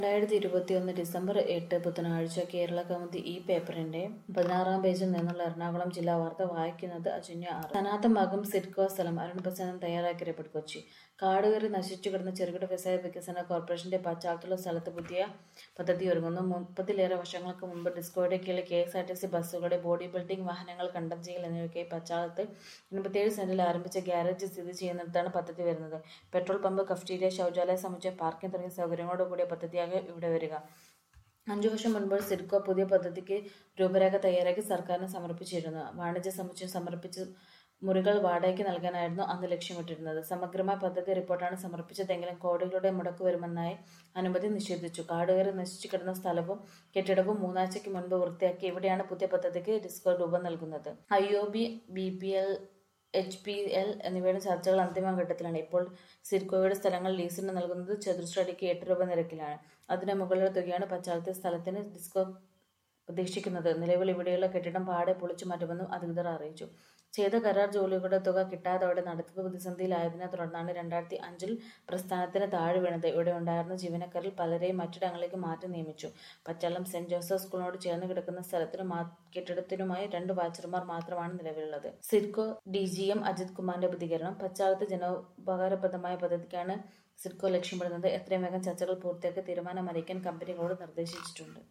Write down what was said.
2021 December 8 ബുധനാഴ്ച കേരള കൗമുദി ഈ പേപ്പറിന്റെ 16-ാം പേജിൽ നിന്നുള്ള എറണാകുളം ജില്ലാ വാർത്ത വായിക്കുന്നത് അജന്യ ആർ. സനാതമാകും സിഡ്കോ സ്ഥലം അരുൺ പ്രസന്നൻ തയ്യാറാക്കിയ റിപ്പോർട്ട് കൊച്ചി. കാടുകയറി നശിച്ചു കിടന്ന ചെറുകിട വ്യവസായ വികസന കോർപ്പറേഷന്റെ പശ്ചാത്തലത്തിലുള്ള സ്ഥലത്ത് പുതിയ പദ്ധതി ഒരുങ്ങുന്നു. 30-ലേറെ വർഷങ്ങൾക്ക് മുമ്പ് ഡിസ്കോയുടെ കീഴിൽ KSRTC ബസ്സുകളുടെ ബോഡി ബിൽഡിംഗ്, വാഹനങ്ങൾ കണ്ടം ചെയ്യൽ എന്നിവയ്ക്കായി പശ്ചാത്തലത്ത് 87 സെന്റിൽ ആരംഭിച്ച ഗ്യാരേജ് സ്ഥിതി ചെയ്യുന്നിടത്താണ് പദ്ധതി വരുന്നത്. പെട്രോൾ പമ്പ്, കഫറ്റീരിയ, ശൗചാലയ സമുച്ചയം, പാർക്കിംഗ് തുടങ്ങിയ സൗകര്യങ്ങളോട് കൂടിയ പദ്ധതിയാകും ഇവിടെ വരിക. 5 വർഷം മുൻപ് സിഡ്കോ പുതിയ പദ്ധതിക്ക് രൂപരേഖ തയ്യാറാക്കി സർക്കാരിന് സമർപ്പിച്ചിരുന്നു. വാണിജ്യ സമുച്ചയം സമർപ്പിച്ച് മുറികൾ വാടകയ്ക്ക് നൽകാനായിരുന്നു അന്ന് ലക്ഷ്യമിട്ടിരുന്നത്. സമഗ്രമായ പദ്ധതി റിപ്പോർട്ടാണ് സമർപ്പിച്ചതെങ്കിലും കോടികളുടെ മുടക്ക് വരുമെന്നായി അനുമതി നിഷേധിച്ചു. കാടുകയറി നശിച്ചു കിടന്ന സ്ഥലവും കെട്ടിടവും 3 ആഴ്ചയ്ക്ക് മുൻപ് വൃത്തിയാക്കി ഇവിടെയാണ് പുതിയ പദ്ധതിക്ക് ഡിസ്കോ രൂപം നൽകുന്നത്. IOB, BPL, HPL എന്നിവയുടെ ചർച്ചകൾ അന്തിമഘട്ടത്തിലാണ്. ഇപ്പോൾ സിഡ്കോയുടെ സ്ഥലങ്ങൾ ലീസിന് നൽകുന്നത് ചതുരശ്രടിക്ക് 8 രൂപ നിരക്കിലാണ്. അതിന് മുകളിലുള്ള തുകയാണ് പശ്ചാത്തല സ്ഥലത്തിന് ഡിസ്കോ പ്രതീക്ഷിക്കുന്നത്. നിലവിൽ ഇവിടെയുള്ള കെട്ടിടം പാടെ പൊളിച്ചു മാറ്റുമെന്നും അധികൃതർ അറിയിച്ചു. ചെയ്ത കരാർ ജോലികളുടെ തുക കിട്ടാതോടെ നടത്തിപ്പ് പ്രതിസന്ധിയിലായതിനെ തുടർന്നാണ് 2005-ൽ പ്രസ്ഥാനത്തിന് താഴെ വീണത്. ഇവിടെ ഉണ്ടായിരുന്ന ജീവനക്കാരിൽ പലരെയും മറ്റിടങ്ങളിലേക്ക് മാറ്റി നിയമിച്ചു. പച്ചാളം സെന്റ് ജോസഫ് സ്കൂളിനോട് ചേർന്ന് കിടക്കുന്ന സ്ഥലത്തിനും കെട്ടിടത്തിനുമായി 2 വാച്ചർമാർ മാത്രമാണ് നിലവിലുള്ളത്. സിഡ്കോ DGM അജിത് കുമാറിന്റെ പ്രതികരണം. പച്ചാളത്ത് ജനോപകാരപ്രദമായ പദ്ധതിക്കാണ് സിഡ്കോ ലക്ഷ്യമിടുന്നത്. എത്രയും വേഗം ചർച്ചകൾ പൂർത്തിയാക്കി തീരുമാനം അറിയിക്കാൻ കമ്പനികളോട് നിർദ്ദേശിച്ചിട്ടുണ്ട്.